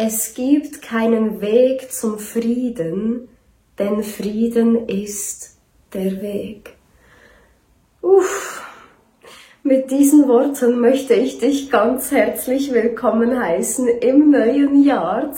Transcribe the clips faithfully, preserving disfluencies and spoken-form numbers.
Es gibt keinen Weg zum Frieden, denn Frieden ist der Weg. Uff, mit diesen Worten möchte ich dich ganz herzlich willkommen heißen im neuen Jahr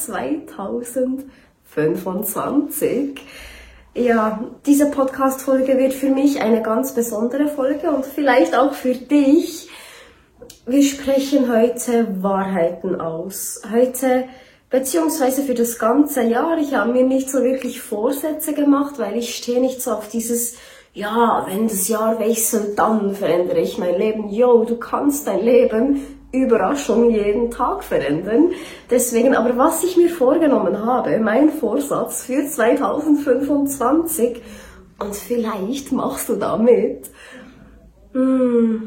zweitausendfünfundzwanzig. Ja, diese Podcast-Folge wird für mich eine ganz besondere Folge und vielleicht auch für dich. Wir sprechen heute Wahrheiten aus. Heute, beziehungsweise für das ganze Jahr. Ich habe mir nicht so wirklich Vorsätze gemacht, weil ich stehe nicht so auf dieses, ja, wenn das Jahr wechselt, dann verändere ich mein Leben. Yo, du kannst dein Leben, Überraschung, jeden Tag verändern. Deswegen, aber was ich mir vorgenommen habe, mein Vorsatz für zweitausendfünfundzwanzig, und vielleicht machst du damit, hm,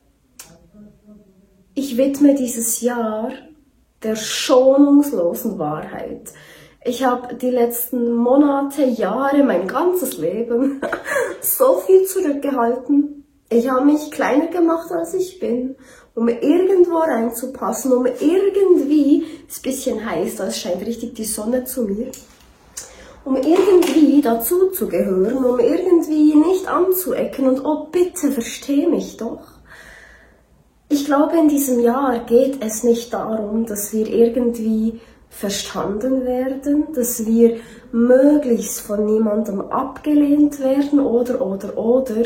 ich widme dieses Jahr der schonungslosen Wahrheit. Ich habe die letzten Monate, Jahre, mein ganzes Leben so viel zurückgehalten. Ich habe mich kleiner gemacht, als ich bin, um irgendwo reinzupassen, um irgendwie, es ist ein bisschen heiß, da scheint richtig die Sonne zu mir, um irgendwie dazu zu gehören, um irgendwie nicht anzuecken und oh bitte, versteh mich doch. Ich glaube, in diesem Jahr geht es nicht darum, dass wir irgendwie verstanden werden, dass wir möglichst von niemandem abgelehnt werden oder, oder, oder.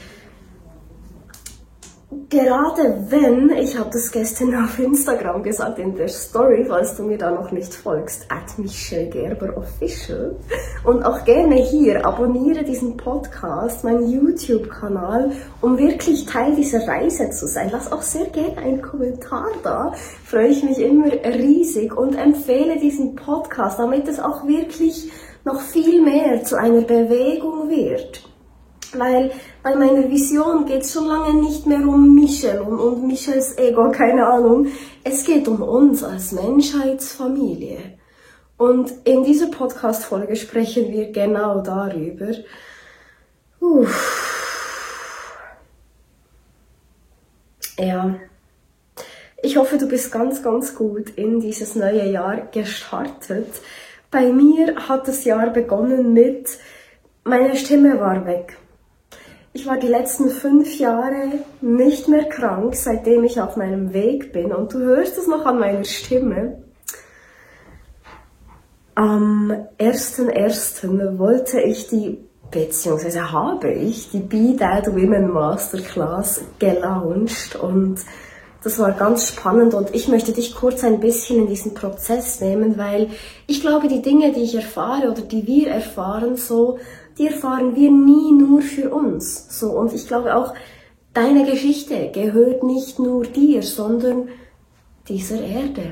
Gerade wenn, ich habe das gestern auf Instagram gesagt in der Story, falls du mir da noch nicht folgst, at Michelle Gerber Official, und auch gerne hier, abonniere diesen Podcast, meinen YouTube-Kanal, um wirklich Teil dieser Reise zu sein. Lass auch sehr gerne einen Kommentar da, freue ich mich immer riesig, und empfehle diesen Podcast, damit es auch wirklich noch viel mehr zu einer Bewegung wird. Weil bei meiner Vision geht es schon lange nicht mehr um Michelle und, und Michelles Ego, keine Ahnung. Es geht um uns als Menschheitsfamilie. Und in dieser Podcast-Folge sprechen wir genau darüber. Uff. Ja. Ich hoffe, du bist ganz, ganz gut in dieses neue Jahr gestartet. Bei mir hat das Jahr begonnen mit, meine Stimme war weg. Ich war die letzten fünf Jahre nicht mehr krank, seitdem ich auf meinem Weg bin. Und du hörst es noch an meiner Stimme. Am ersten ersten wollte ich die, beziehungsweise habe ich die Be That Women Masterclass gelauncht. Und das war ganz spannend. Und ich möchte dich kurz ein bisschen in diesen Prozess nehmen, weil ich glaube, die Dinge, die ich erfahre oder die wir erfahren, so, die erfahren wir nie nur für uns. So, und ich glaube auch, deine Geschichte gehört nicht nur dir, sondern dieser Erde.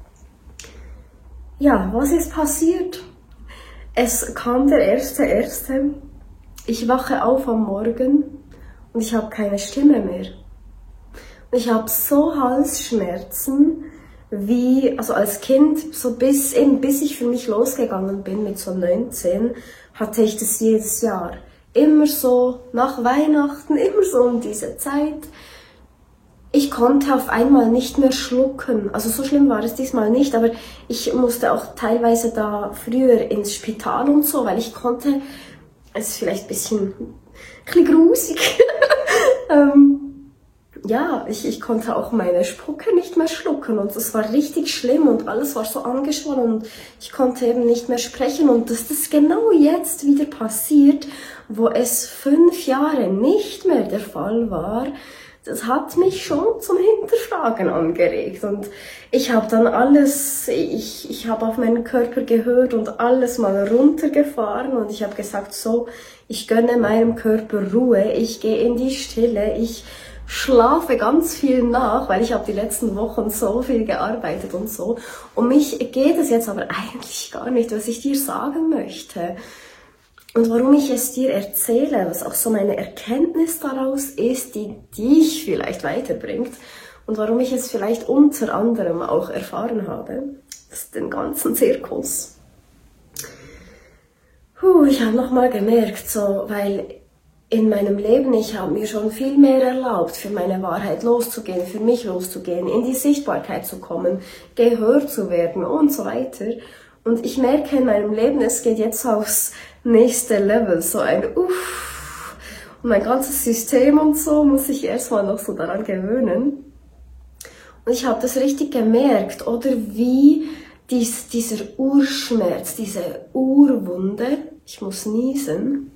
Ja, was ist passiert? Es kam der erste erste. Ich wache auf am Morgen und ich habe keine Stimme mehr. Und ich habe so Halsschmerzen, wie, also als Kind, so bis, eben bis ich für mich losgegangen bin mit so neunzehn, hatte ich das jedes Jahr. Immer so, nach Weihnachten, immer so um diese Zeit. Ich konnte auf einmal nicht mehr schlucken. Also so schlimm war es diesmal nicht, aber ich musste auch teilweise da früher ins Spital und so, weil ich konnte, es ist vielleicht ein bisschen, ein bisschen grusig, ähm, ja, ich, ich konnte auch meine Spucke nicht mehr schlucken und das war richtig schlimm und alles war so angeschwollen und ich konnte eben nicht mehr sprechen und dass das genau jetzt wieder passiert, wo es fünf Jahre nicht mehr der Fall war, das hat mich schon zum Hinterfragen angeregt und ich habe dann alles, ich, ich habe auf meinen Körper gehört und alles mal runtergefahren und ich habe gesagt, so, ich gönne meinem Körper Ruhe, ich gehe in die Stille, ich schlafe ganz viel nach, weil ich habe die letzten Wochen so viel gearbeitet und so. Um mich geht es jetzt aber eigentlich gar nicht, was ich dir sagen möchte. Und warum ich es dir erzähle, was auch so meine Erkenntnis daraus ist, die dich vielleicht weiterbringt. Und warum ich es vielleicht unter anderem auch erfahren habe. Das ist den ganzen Zirkus. Puh, ich habe nochmal gemerkt, so, weil in meinem Leben, ich habe mir schon viel mehr erlaubt, für meine Wahrheit loszugehen, für mich loszugehen, in die Sichtbarkeit zu kommen, gehört zu werden und so weiter. Und ich merke in meinem Leben, es geht jetzt aufs nächste Level, so ein Uff. Und mein ganzes System und so muss ich erstmal noch so daran gewöhnen. Und ich habe das richtig gemerkt, oder wie dies, dieser Urschmerz, diese Urwunde, ich muss niesen,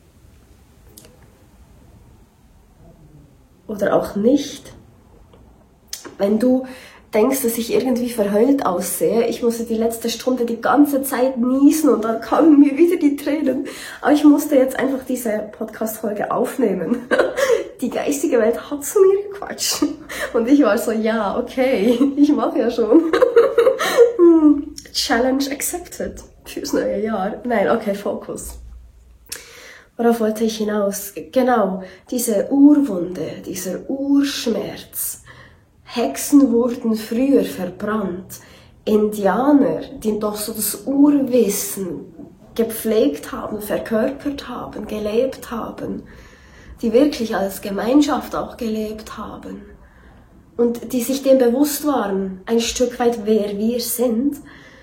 oder auch nicht. Wenn du denkst, dass ich irgendwie verheult aussehe, ich musste die letzte Stunde die ganze Zeit niesen und dann kamen mir wieder die Tränen. Aber ich musste jetzt einfach diese Podcast-Folge aufnehmen. Die geistige Welt hat zu mir gequatscht. Und ich war so, ja, okay, ich mache ja schon. Challenge accepted fürs neue Jahr. Nein, okay, Fokus. Worauf wollte ich hinaus? Genau, diese Urwunde, dieser Urschmerz. Hexen wurden früher verbrannt. Indianer, die doch so das Urwissen gepflegt haben, verkörpert haben, gelebt haben, die wirklich als Gemeinschaft auch gelebt haben und die sich dem bewusst waren, ein Stück weit wer wir sind.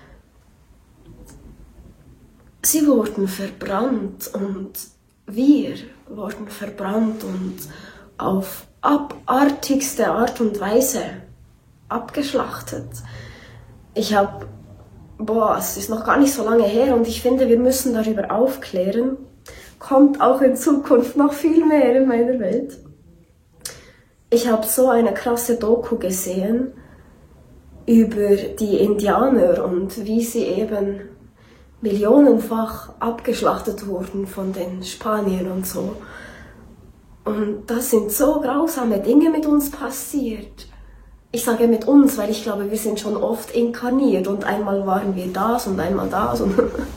Sie wurden verbrannt und wir wurden verbrannt und auf abartigste Art und Weise abgeschlachtet. Ich habe, boah, es ist noch gar nicht so lange her und ich finde, wir müssen darüber aufklären. Kommt auch in Zukunft noch viel mehr in meiner Welt. Ich habe so eine krasse Doku gesehen über die Indianer und wie sie eben millionenfach abgeschlachtet wurden von den Spaniern und so. Und das sind so grausame Dinge mit uns passiert. Ich sage mit uns, weil ich glaube, wir sind schon oft inkarniert und einmal waren wir das und einmal das. Und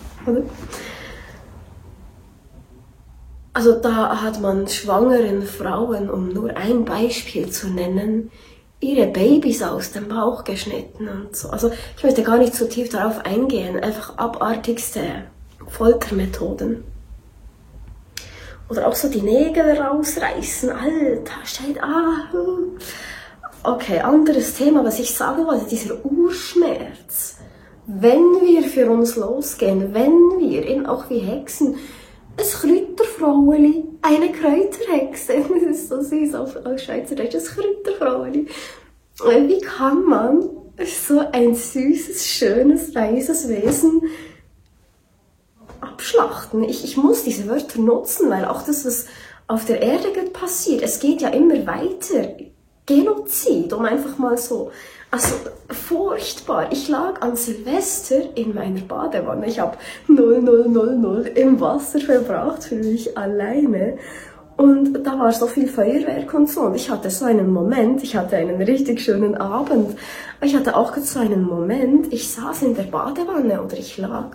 also da hat man schwangeren Frauen, um nur ein Beispiel zu nennen, ihre Babys aus dem Bauch geschnitten und so. Also ich möchte gar nicht zu tief darauf eingehen, einfach abartigste Foltermethoden. Oder auch so die Nägel rausreißen, Alter, steht, ah, okay, anderes Thema, was ich sagen wollte, dieser Urschmerz. Wenn wir für uns losgehen, wenn wir, eben auch wie Hexen, ein Kräuterfraueli, eine Kräuterhexe, das ist so süß auf, auf Schweizerdeutsch, ein Kräuterfraueli. Wie kann man so ein süßes, schönes, weißes Wesen abschlachten? Ich, ich muss diese Wörter nutzen, weil auch das, was auf der Erde passiert, es geht ja immer weiter. Genozid, um einfach mal so, also furchtbar. Ich lag an Silvester in meiner Badewanne. Ich habe null null null null im Wasser verbracht für mich alleine. Und da war so viel Feuerwerk und so. Und ich hatte so einen Moment, ich hatte einen richtig schönen Abend. Aber ich hatte auch so einen Moment, ich saß in der Badewanne oder ich lag.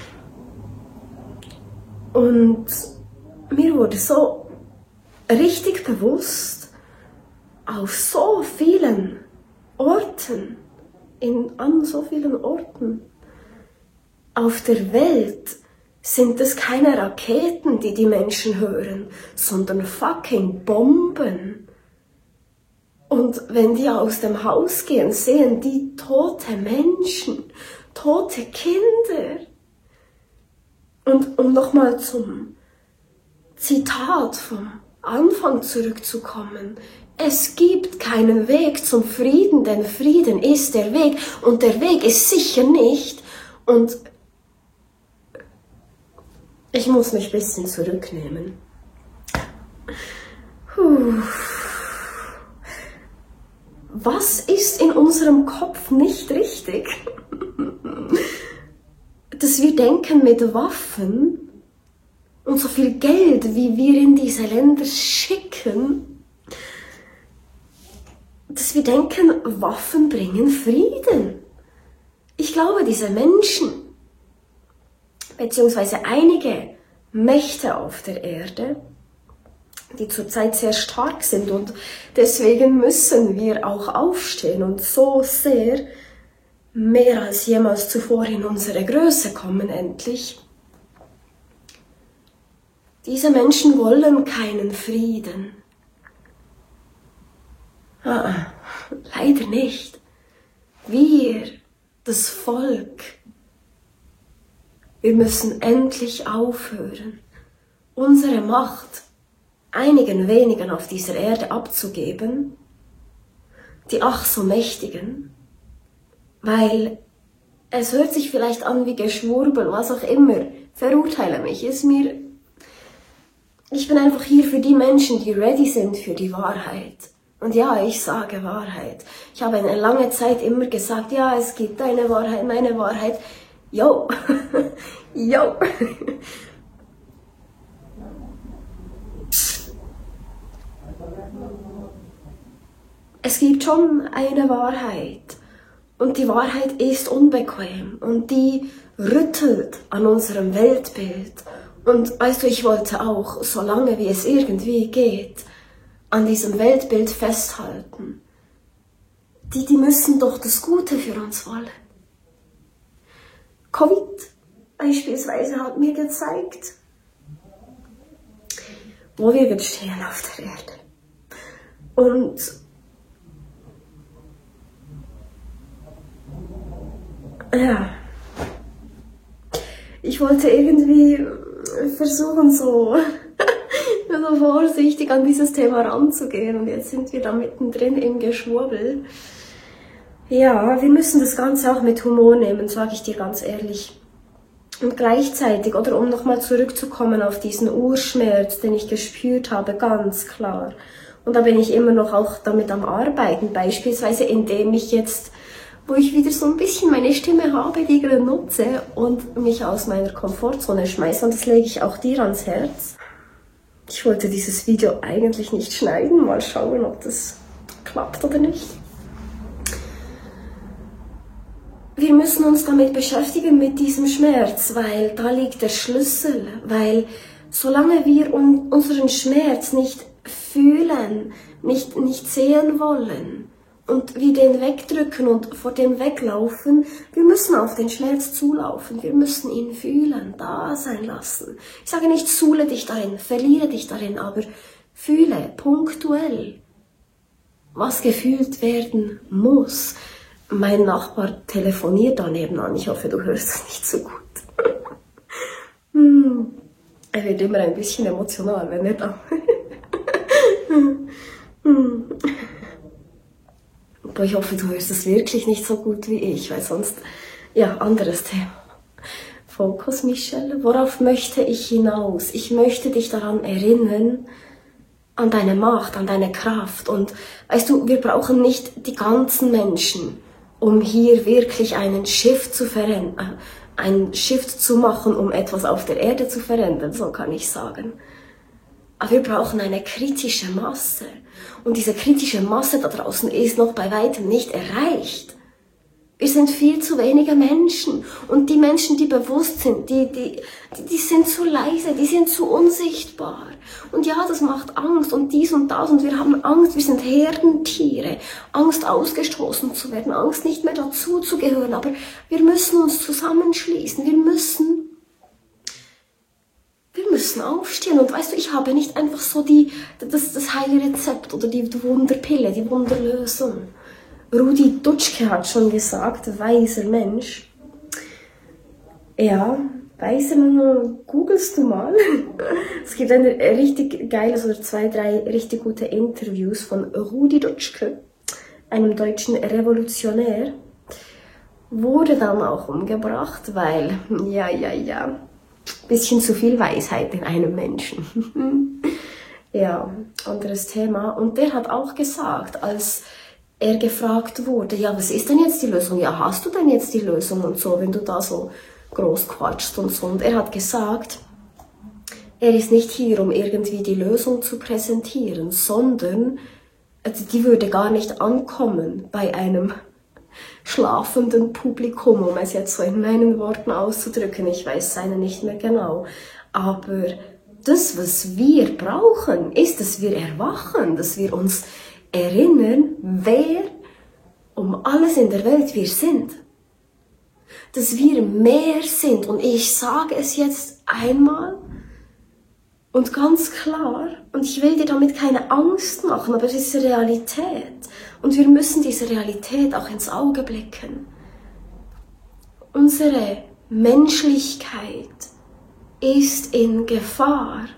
Und mir wurde so richtig bewusst, auf so vielen Orten, in, an so vielen Orten auf der Welt sind es keine Raketen, die die Menschen hören, sondern fucking Bomben. Und wenn die aus dem Haus gehen, sehen die tote Menschen, tote Kinder. Und um nochmal zum Zitat vom Anfang zurückzukommen, es gibt keinen Weg zum Frieden, denn Frieden ist der Weg und der Weg ist sicher nicht. Und ich muss mich ein bisschen zurücknehmen. Puh. Was ist in unserem Kopf nicht richtig? Dass wir denken mit Waffen und so viel Geld, wie wir in diese Länder schicken, dass wir denken, Waffen bringen Frieden. Ich glaube, diese Menschen, beziehungsweise einige Mächte auf der Erde, die zurzeit sehr stark sind und deswegen müssen wir auch aufstehen und so sehr mehr als jemals zuvor in unsere Größe kommen endlich. Diese Menschen wollen keinen Frieden. Ah, leider nicht. Wir, das Volk, wir müssen endlich aufhören, unsere Macht einigen wenigen auf dieser Erde abzugeben, die ach so mächtigen, weil es hört sich vielleicht an wie Geschwurbel, was auch immer, verurteile mich, ist mir, ich bin einfach hier für die Menschen, die ready sind für die Wahrheit. Und ja, ich sage Wahrheit. Ich habe eine lange Zeit immer gesagt, ja, es gibt deine Wahrheit, meine Wahrheit. Yo, yo. Es gibt schon eine Wahrheit. Und die Wahrheit ist unbequem. Und die rüttelt an unserem Weltbild. Und weißt du, ich wollte auch, solange wie es irgendwie geht, an diesem Weltbild festhalten. Die, die müssen doch das Gute für uns wollen. Covid beispielsweise hat mir gezeigt, wo wir jetzt stehen auf der Erde. Und ja, ich wollte irgendwie versuchen, so, so vorsichtig an dieses Thema ranzugehen und jetzt sind wir da mittendrin im Geschwurbel. Ja, wir müssen das Ganze auch mit Humor nehmen, sage ich dir ganz ehrlich. Und gleichzeitig, oder um nochmal zurückzukommen auf diesen Urschmerz, den ich gespürt habe, ganz klar. Und da bin ich immer noch auch damit am Arbeiten, beispielsweise indem ich jetzt, wo ich wieder so ein bisschen meine Stimme habe, die ich nutze und mich aus meiner Komfortzone schmeiße. Und das lege ich auch dir ans Herz. Ich wollte dieses Video eigentlich nicht schneiden, mal schauen, ob das klappt oder nicht. Wir müssen uns damit beschäftigen, mit diesem Schmerz, weil da liegt der Schlüssel, weil solange wir un unseren Schmerz nicht fühlen, nicht, nicht sehen wollen und wir den wegdrücken und vor dem weglaufen, wir müssen auf den Schmerz zulaufen, wir müssen ihn fühlen, da sein lassen. Ich sage nicht, suhle dich darin, verliere dich darin, aber fühle punktuell, was gefühlt werden muss. Mein Nachbar telefoniert da nebenan. Ich hoffe, du hörst es nicht so gut. hm. Er wird immer ein bisschen emotional, wenn er da... hm. Aber ich hoffe, du hörst es wirklich nicht so gut wie ich, weil sonst... Ja, anderes Thema. Fokus, Michelle. Worauf möchte ich hinaus? Ich möchte dich daran erinnern, an deine Macht, an deine Kraft. Und weißt du, wir brauchen nicht die ganzen Menschen, um hier wirklich einen Shift zu verändern, einen Shift zu machen, um etwas auf der Erde zu verändern, so kann ich sagen. Aber wir brauchen eine kritische Masse. Und diese kritische Masse da draußen ist noch bei weitem nicht erreicht. Wir sind viel zu wenige Menschen. Und die Menschen, die bewusst sind, die, die, die sind zu leise, die sind zu unsichtbar. Und ja, das macht Angst und dies und das. Und wir haben Angst, wir sind Herdentiere. Angst, ausgestoßen zu werden, Angst, nicht mehr dazu zu gehören. Aber wir müssen uns zusammenschließen. Wir müssen, wir müssen aufstehen. Und weißt du, ich habe nicht einfach so die, das, das heile Rezept oder die Wunderpille, die Wunderlösung. Rudi Dutschke hat schon gesagt, weiser Mensch. Ja, weiser, googelst du mal. Es gibt ein richtig geiles oder zwei, drei richtig gute Interviews von Rudi Dutschke, einem deutschen Revolutionär. Wurde dann auch umgebracht, weil, ja, ja, ja, bisschen zu viel Weisheit in einem Menschen. Ja, anderes Thema. Und der hat auch gesagt, als er gefragt wurde, ja, was ist denn jetzt die Lösung? Ja, hast du denn jetzt die Lösung und so, wenn du da so groß quatschst und so. Und er hat gesagt, er ist nicht hier, um irgendwie die Lösung zu präsentieren, sondern also die würde gar nicht ankommen bei einem schlafenden Publikum, um es jetzt so in meinen Worten auszudrücken. Ich weiß seine nicht mehr genau. Aber das, was wir brauchen, ist, dass wir erwachen, dass wir uns erinnern, wer um alles in der Welt wir sind. Dass wir mehr sind. Und ich sage es jetzt einmal Und ganz klar, und ich will dir damit keine Angst machen, aber es ist Realität. Und wir müssen dieser Realität auch ins Auge blicken. Unsere Menschlichkeit ist in Gefahr.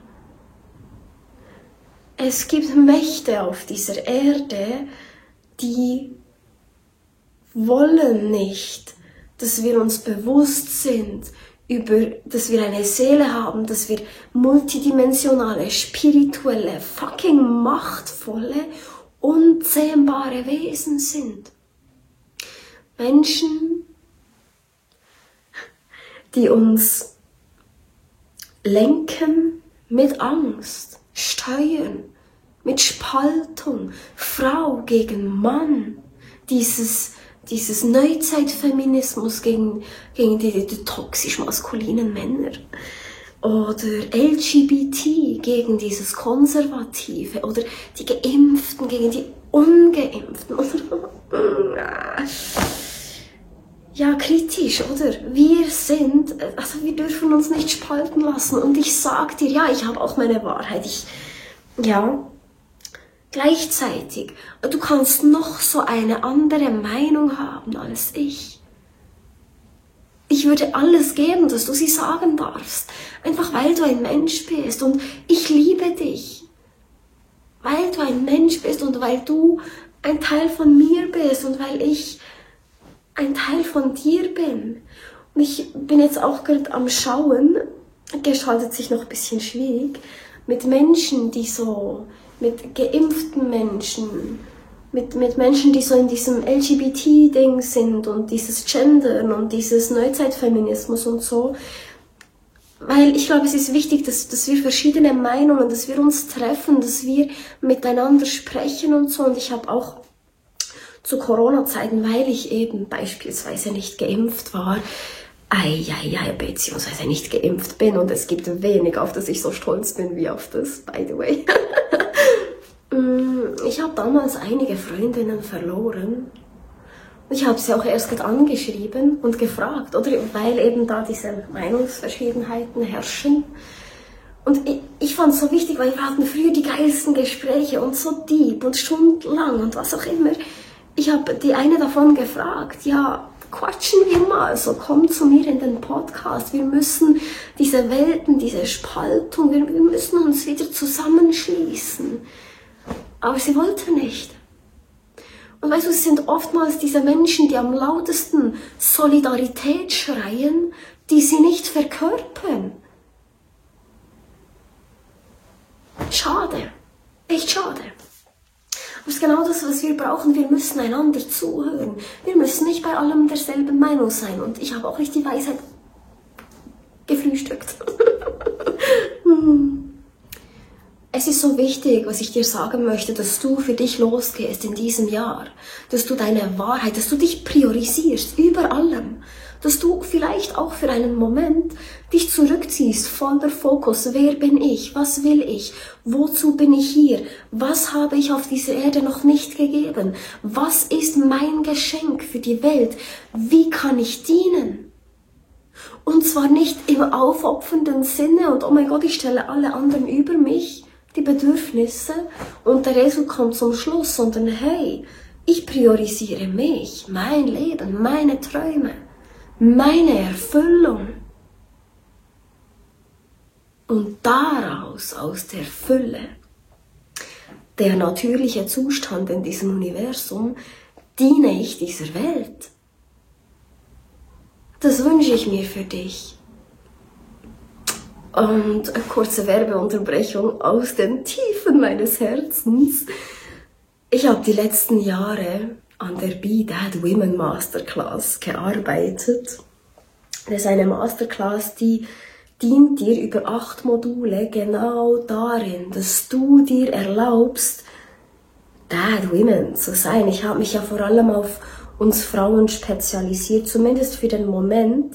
Es gibt Mächte auf dieser Erde, die wollen nicht, dass wir uns bewusst sind, über, dass wir eine Seele haben, dass wir multidimensionale, spirituelle, fucking machtvolle, unzähmbare Wesen sind. Menschen, die uns lenken mit Angst, steuern, mit Spaltung, Frau gegen Mann, dieses Dieses Neuzeitfeminismus gegen, gegen die, die, die toxisch maskulinen Männer. Oder L G B T gegen dieses Konservative. Oder die Geimpften gegen die Ungeimpften. Oder ja, kritisch, oder? Wir sind, also wir dürfen uns nicht spalten lassen. Und ich sag dir, ja, ich habe auch meine Wahrheit. Ich, ja... Gleichzeitig, du kannst noch so eine andere Meinung haben als ich. Ich würde alles geben, dass du sie sagen darfst. Einfach weil du ein Mensch bist und ich liebe dich. Weil du ein Mensch bist und weil du ein Teil von mir bist und weil ich ein Teil von dir bin. Und ich bin jetzt auch gerade am Schauen, gestaltet sich noch ein bisschen schwierig, mit Menschen, die so... mit geimpften Menschen, mit, mit Menschen, die so in diesem L G B T-Ding sind und dieses Gendern und dieses Neuzeitfeminismus und so. Weil ich glaube, es ist wichtig, dass, dass wir verschiedene Meinungen, dass wir uns treffen, dass wir miteinander sprechen und so. Und ich habe auch zu Corona-Zeiten, weil ich eben beispielsweise nicht geimpft war, Eieiei, beziehungsweise nicht geimpft bin und es gibt wenig, auf das ich so stolz bin wie auf das, by the way. Ich habe damals einige Freundinnen verloren. Ich habe sie auch erst gerade angeschrieben und gefragt, oder weil eben da diese Meinungsverschiedenheiten herrschen. Und ich, ich fand es so wichtig, weil wir hatten früher die geilsten Gespräche und so deep und stundenlang und was auch immer. Ich habe die eine davon gefragt, ja, quatschen wir mal, so komm zu mir in den Podcast. Wir müssen diese Welten, diese Spaltung, wir, wir müssen uns wieder zusammenschließen. Aber sie wollte nicht. Und weißt du, es sind oftmals diese Menschen, die am lautesten Solidarität schreien, die sie nicht verkörpern. Schade. Echt schade. Aber es ist genau das, was wir brauchen. Wir müssen einander zuhören. Wir müssen nicht bei allem derselben Meinung sein. Und ich habe auch nicht die Weisheit gefrühstückt. Es ist so wichtig, was ich dir sagen möchte, dass du für dich losgehst in diesem Jahr. Dass du deine Wahrheit, dass du dich priorisierst über allem. Dass du vielleicht auch für einen Moment dich zurückziehst, voller Fokus. Wer bin ich? Was will ich? Wozu bin ich hier? Was habe ich auf dieser Erde noch nicht gegeben? Was ist mein Geschenk für die Welt? Wie kann ich dienen? Und zwar nicht im aufopfernden Sinne und oh mein Gott, ich stelle alle anderen über mich, die Bedürfnisse und der Esel kommt zum Schluss, sondern hey, ich priorisiere mich, mein Leben, meine Träume. Meine Erfüllung. Und daraus, aus der Fülle, der natürliche Zustand in diesem Universum, diene ich dieser Welt. Das wünsche ich mir für dich. Und eine kurze Werbeunterbrechung aus den Tiefen meines Herzens. Ich habe die letzten Jahre an der Be That Women Masterclass gearbeitet. Das ist eine Masterclass, die dient dir über acht Module genau darin, dass du dir erlaubst, That Women zu sein. Ich habe mich ja vor allem auf uns Frauen spezialisiert, zumindest für den Moment,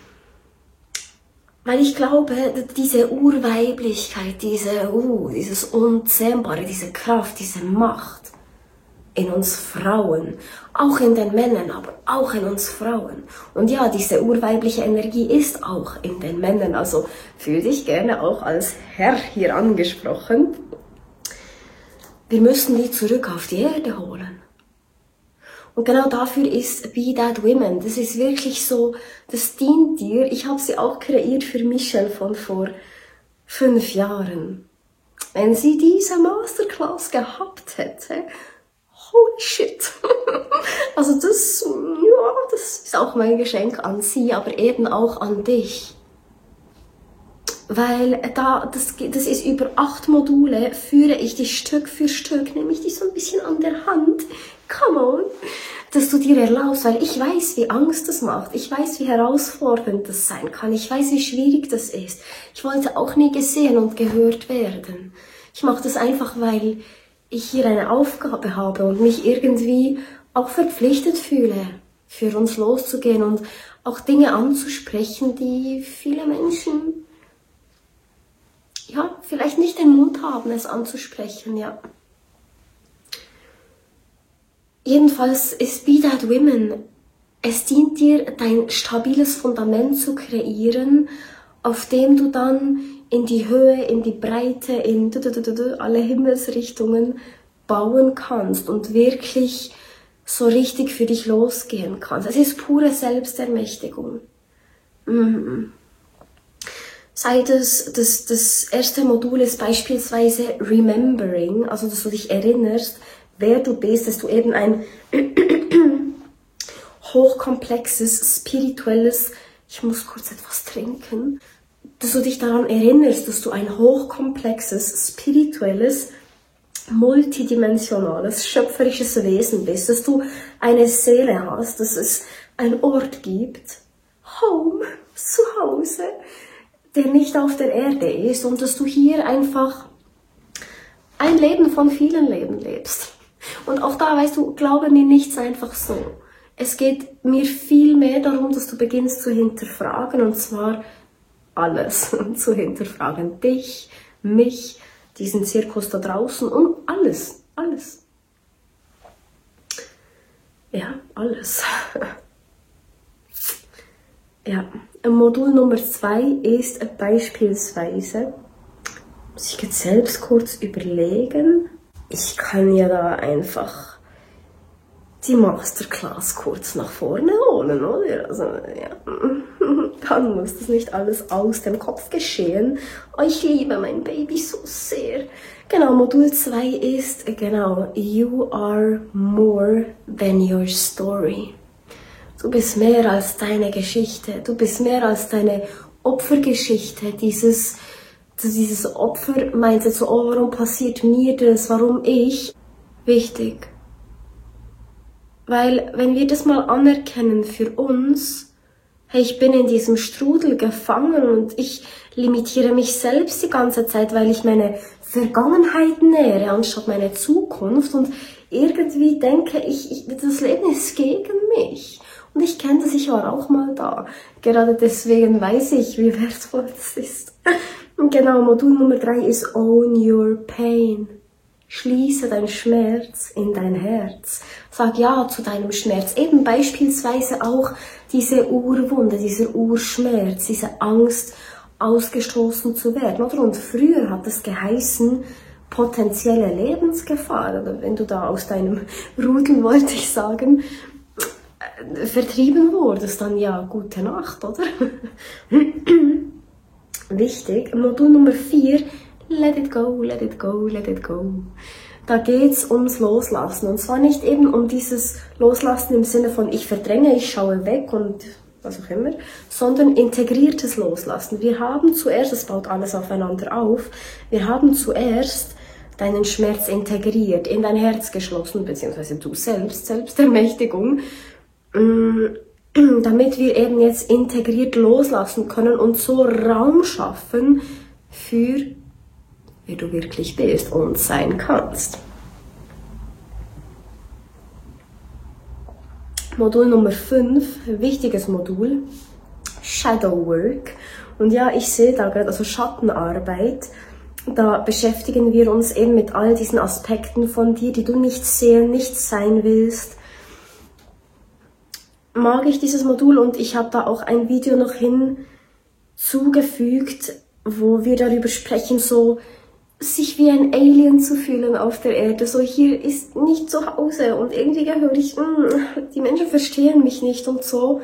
weil ich glaube, diese Urweiblichkeit, diese, uh, dieses Unzähmbare, diese Kraft, diese Macht, in uns Frauen, auch in den Männern, aber auch in uns Frauen. Und ja, diese urweibliche Energie ist auch in den Männern, also fühl dich gerne auch als Herr hier angesprochen. Wir müssen die zurück auf die Erde holen. Und genau dafür ist Be That Women. Das ist wirklich so, das dient dir. Ich habe sie auch kreiert für Michelle von vor fünf Jahren. Wenn sie diese Masterclass gehabt hätte, holy shit. Also das, ja, das ist auch mein Geschenk an sie, aber eben auch an dich. Weil da, das, das ist über acht Module, führe ich dich Stück für Stück, nehme ich dich so ein bisschen an der Hand, come on, dass du dir erlaubst, weil ich weiß, wie Angst das macht, ich weiß, wie herausfordernd das sein kann, ich weiß, wie schwierig das ist. Ich wollte auch nie gesehen und gehört werden. Ich mache das einfach, weil ich hier eine Aufgabe habe und mich irgendwie auch verpflichtet fühle, für uns loszugehen und auch Dinge anzusprechen, die viele Menschen ja, vielleicht nicht den Mut haben, es anzusprechen, ja. Jedenfalls ist Be That Women, es dient dir, dein stabiles Fundament zu kreieren, auf dem du dann in die Höhe, in die Breite, in alle Himmelsrichtungen bauen kannst und wirklich so richtig für dich losgehen kannst. Es ist pure Selbstermächtigung. Mhm. Sei das, das, das erste Modul ist beispielsweise Remembering, also dass du dich erinnerst, wer du bist, dass du eben ein hochkomplexes, spirituelles, ich muss kurz etwas trinken, dass du dich daran erinnerst, dass du ein hochkomplexes, spirituelles, multidimensionales, schöpferisches Wesen bist, dass du eine Seele hast, dass es einen Ort gibt, Home, zu Hause, der nicht auf der Erde ist und dass du hier einfach ein Leben von vielen Leben lebst. Und auch da, weißt du, glaube mir nichts einfach so. Es geht mir viel mehr darum, dass du beginnst zu hinterfragen und zwar alles zu hinterfragen. Dich, mich, diesen Zirkus da draußen und alles, alles. Ja, alles. Ja, Modul Nummer zwei ist beispielsweise, muss ich jetzt selbst kurz überlegen, ich kann ja da einfach die Masterclass kurz nach vorne holen, oder? Also, ja, dann muss das nicht alles aus dem Kopf geschehen. Oh, ich liebe mein Baby so sehr. Genau, Modul zwei ist, genau, You are more than your story. Du bist mehr als deine Geschichte, du bist mehr als deine Opfergeschichte, dieses, dieses Opfer meinte so, oh, warum passiert mir das, warum ich? Wichtig. Weil, wenn wir das mal anerkennen für uns, hey, ich bin in diesem Strudel gefangen und ich limitiere mich selbst die ganze Zeit, weil ich meine Vergangenheit nähere, anstatt meine Zukunft und irgendwie denke ich, ich das Leben ist gegen mich. Und ich kenne das, ich war auch mal da. Gerade deswegen weiß ich, wie wertvoll das ist. Und genau, Modul Nummer drei ist Own Your Pain. Schließe deinen Schmerz in dein Herz. Sag ja zu deinem Schmerz. Eben beispielsweise auch diese Urwunde, dieser Urschmerz, diese Angst, ausgestoßen zu werden. Oder? Und früher hat es geheißen, potenzielle Lebensgefahr. Oder wenn du da aus deinem Rudel, wollte ich sagen, vertrieben wurdest, dann ja, gute Nacht, oder? Wichtig, Modul Nummer vier, let it go, let it go, let it go. Da geht's ums Loslassen. Und zwar nicht eben um dieses Loslassen im Sinne von ich verdränge, ich schaue weg und was auch immer, sondern integriertes Loslassen. Wir haben zuerst, es baut alles aufeinander auf, wir haben zuerst deinen Schmerz integriert, in dein Herz geschlossen, beziehungsweise du selbst, Selbstermächtigung, damit wir eben jetzt integriert loslassen können und so Raum schaffen für, wer du wirklich bist und sein kannst. Modul Nummer fünf, wichtiges Modul, Shadow Work. Und ja, ich sehe da gerade, also Schattenarbeit. Da beschäftigen wir uns eben mit all diesen Aspekten von dir, die du nicht sehen, nicht sein willst. Mag ich dieses Modul, und ich habe da auch ein Video noch hinzugefügt, wo wir darüber sprechen, so sich wie ein Alien zu fühlen auf der Erde. So, hier ist nicht zu Hause und irgendwie höre ich, mh, die Menschen verstehen mich nicht und so.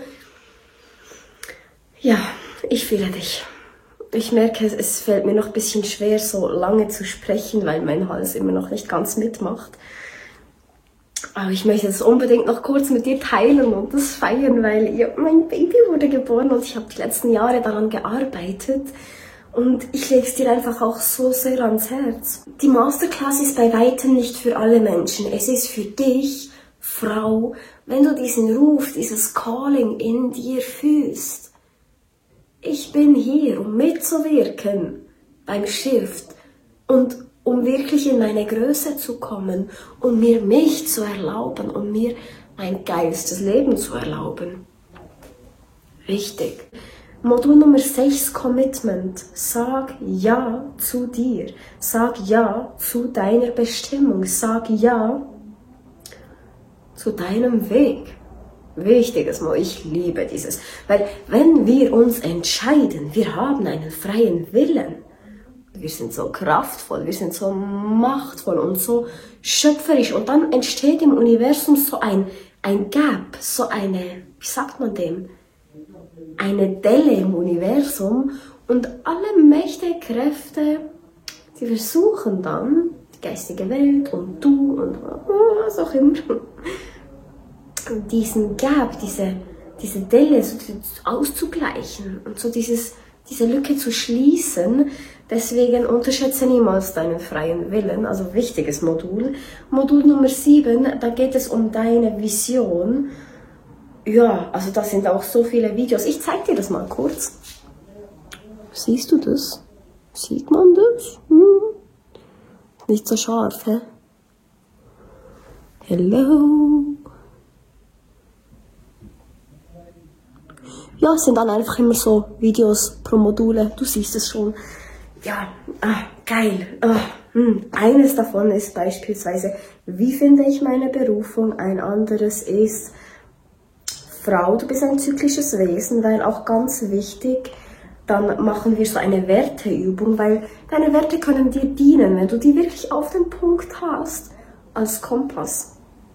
Ja, ich fühle dich. Ich merke, es fällt mir noch ein bisschen schwer, so lange zu sprechen, weil mein Hals immer noch nicht ganz mitmacht. Aber ich möchte das unbedingt noch kurz mit dir teilen und das feiern, weil ja, mein Baby wurde geboren und ich habe die letzten Jahre daran gearbeitet. Und ich lege es dir einfach auch so sehr ans Herz. Die Masterclass ist bei weitem nicht für alle Menschen. Es ist für dich, Frau, wenn du diesen Ruf, dieses Calling in dir fühlst. Ich bin hier, um mitzuwirken beim Shift und um wirklich in meine Größe zu kommen, um mir mich zu erlauben, um mir mein geilstes Leben zu erlauben. Richtig. Modul Nummer sechs, Commitment. Sag Ja zu dir. Sag Ja zu deiner Bestimmung. Sag Ja zu deinem Weg. Wichtiges Mal, ich liebe dieses. Weil wenn wir uns entscheiden, wir haben einen freien Willen. Wir sind so kraftvoll, wir sind so machtvoll und so schöpferisch. Und dann entsteht im Universum so ein, ein Gap, so eine, wie sagt man dem? Eine Delle im Universum. Und alle Mächte, Kräfte, sie versuchen dann, die geistige Welt und du und was auch immer, diesen Gap, diese, diese Delle so auszugleichen und so dieses, diese Lücke zu schließen. Deswegen unterschätze niemals deinen freien Willen, also wichtiges Modul. Modul Nummer sieben, da geht es um deine Vision. Ja, also da sind auch so viele Videos. Ich zeige dir das mal kurz. Siehst du das? Sieht man das? Hm. Nicht so scharf, hä? Hello? Ja, es sind dann einfach immer so Videos pro Module, du siehst es schon. Ja, ah, geil. Ah, hm. Eines davon ist beispielsweise, wie finde ich meine Berufung? Ein anderes ist, Frau, du bist ein zyklisches Wesen, weil auch ganz wichtig, dann machen wir so eine Werteübung, weil deine Werte können dir dienen, wenn du die wirklich auf den Punkt hast, als Kompass.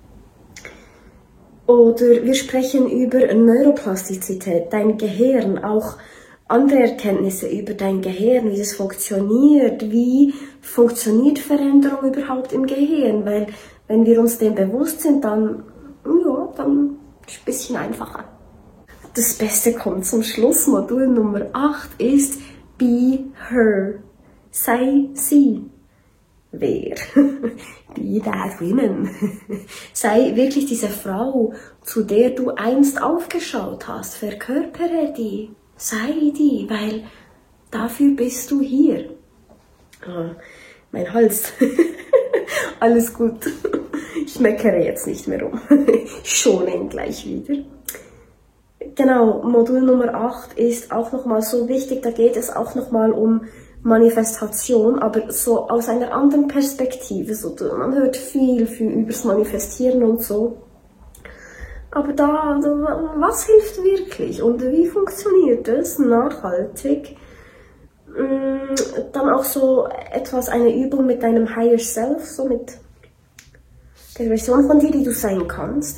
Oder wir sprechen über Neuroplastizität, dein Gehirn, auch andere Erkenntnisse über dein Gehirn, wie es funktioniert, wie funktioniert Veränderung überhaupt im Gehirn, weil wenn wir uns dem bewusst sind, dann, ja, dann ist es ein bisschen einfacher. Das Beste kommt zum Schluss. Modul Nummer acht ist Be Her. Sei sie. Wer? Be that woman. Sei wirklich diese Frau, zu der du einst aufgeschaut hast. Verkörpere die. Sei die, weil dafür bist du hier. Oh, mein Hals. Alles gut. Ich meckere jetzt nicht mehr rum. Ich schone ihn gleich wieder. Genau, Modul Nummer acht ist auch nochmal so wichtig. Da geht es auch nochmal um Manifestation, aber so aus einer anderen Perspektive. So, man hört viel, viel übers Manifestieren und so. Aber da, also, was hilft wirklich und wie funktioniert es nachhaltig? Dann auch so etwas, eine Übung mit deinem Higher Self, so mit der Version von dir, die du sein kannst.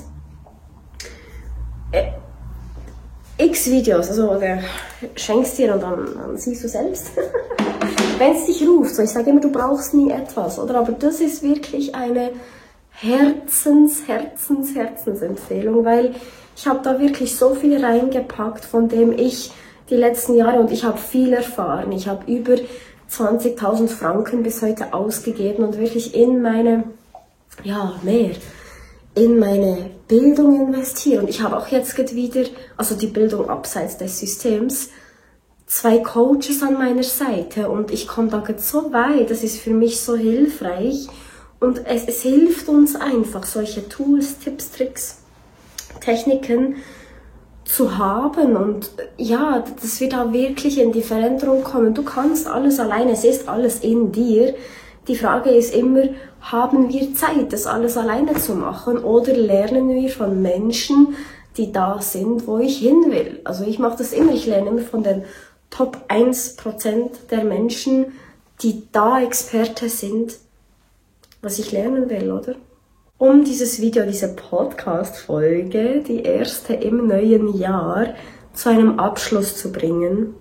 Äh, X Videos, also der schenkst dir und dann, dann siehst du selbst. Wenn es dich ruft, so ich sage immer, du brauchst nie etwas, oder? Aber das ist wirklich eine Herzens, Herzens, Herzensempfehlung, weil ich habe da wirklich so viel reingepackt, von dem ich die letzten Jahre, und ich habe viel erfahren. Ich habe über zwanzigtausend Franken bis heute ausgegeben und wirklich in meine, ja, mehr, in meine Bildung investiert. Und ich habe auch jetzt wieder, also die Bildung abseits des Systems, zwei Coaches an meiner Seite und ich komme da jetzt so weit, das ist für mich so hilfreich und es, es hilft uns einfach, solche Tools, Tipps, Tricks, Techniken zu haben. Und ja, dass wir da wirklich in die Veränderung kommen. Du kannst alles alleine, es ist alles in dir. Die Frage ist immer, haben wir Zeit, das alles alleine zu machen, oder lernen wir von Menschen, die da sind, wo ich hin will? Also ich mache das immer, ich lerne immer von den Top eins Prozent der Menschen, die da Experte sind, was ich lernen will, oder? Um dieses Video, diese Podcast-Folge, die erste im neuen Jahr, zu einem Abschluss zu bringen,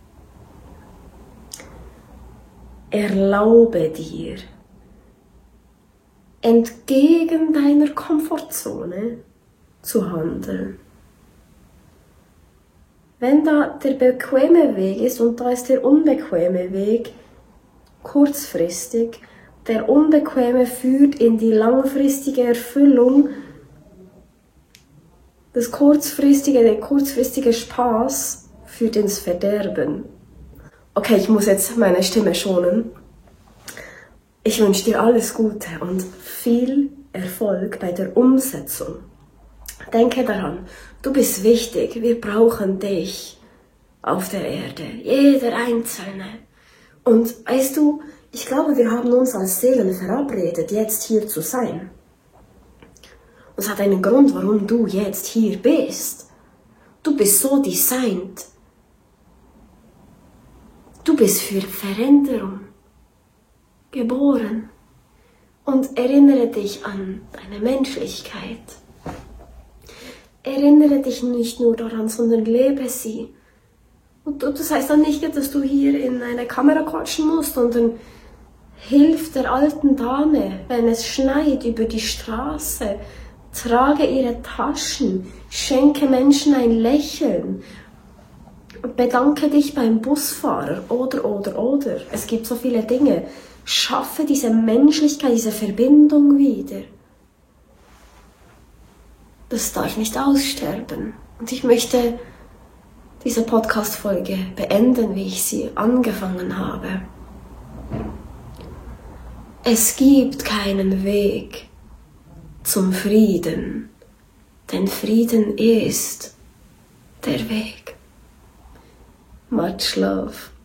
erlaube dir, entgegen deiner Komfortzone zu handeln. Wenn da der bequeme Weg ist und da ist der unbequeme Weg, kurzfristig, der unbequeme führt in die langfristige Erfüllung, das kurzfristige, der kurzfristige Spaß führt ins Verderben. Okay, ich muss jetzt meine Stimme schonen. Ich wünsche dir alles Gute und viel Erfolg bei der Umsetzung. Denke daran, du bist wichtig, wir brauchen dich auf der Erde, jeder Einzelne. Und weißt du, ich glaube, wir haben uns als Seelen verabredet, jetzt hier zu sein. Und es hat einen Grund, warum du jetzt hier bist. Du bist so designt. Du bist für Veränderung geboren. Und erinnere dich an deine Menschlichkeit. Erinnere dich nicht nur daran, sondern lebe sie. Und das heißt dann nicht, dass du hier in eine Kamera quatschen musst und dann hilf der alten Dame, wenn es schneit, über die Straße. Trage ihre Taschen, schenke Menschen ein Lächeln. Bedanke dich beim Busfahrer oder, oder, oder. Es gibt so viele Dinge. Schaffe diese Menschlichkeit, diese Verbindung wieder. Das darf nicht aussterben. Und ich möchte diese Podcast-Folge beenden, wie ich sie angefangen habe. Es gibt keinen Weg zum Frieden, denn Frieden ist der Weg. Much love.